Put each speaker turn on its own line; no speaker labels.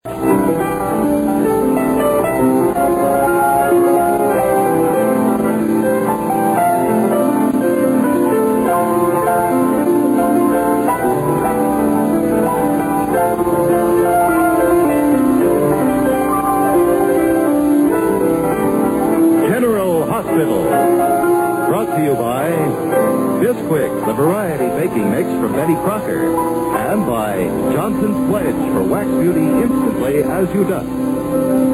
General Hospital. Brought to you by Bisquick, the variety baking mix from Betty Crocker. And by Johnson's Pledge for wax beauty instantly as you dust.